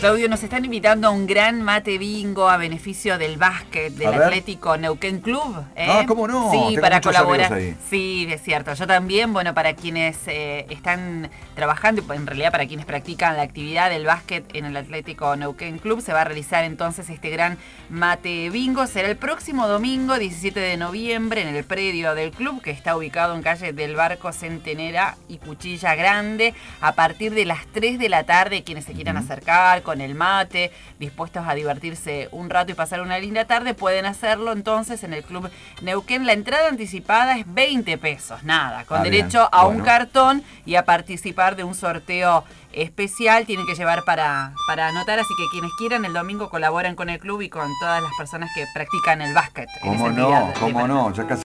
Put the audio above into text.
Claudio, nos están invitando a un gran mate bingo a beneficio del básquet del Atlético Neuquén Club. ¿Cómo no? Sí, tengo para colaborar. Ahí. Sí, es cierto. Yo también, bueno, para quienes están trabajando, en realidad para quienes practican la actividad del básquet en el Atlético Neuquén Club, se va a realizar entonces este gran mate bingo. Será el próximo domingo, 17 de noviembre, en el predio del club, que está ubicado en calle del Barco Centenera y Cuchilla Grande, a partir de las 3 de la tarde. Quienes se quieran acercar con el mate, dispuestos a divertirse un rato y pasar una linda tarde, pueden hacerlo entonces en el Club Neuquén. La entrada anticipada es 20 pesos, nada, con derecho a un cartón y a participar de un sorteo especial. Tienen que llevar para anotar, así que quienes quieran el domingo colaboran con el club y con todas las personas que practican el básquet. ¿Cómo no? ¿Cómo no? Ya casi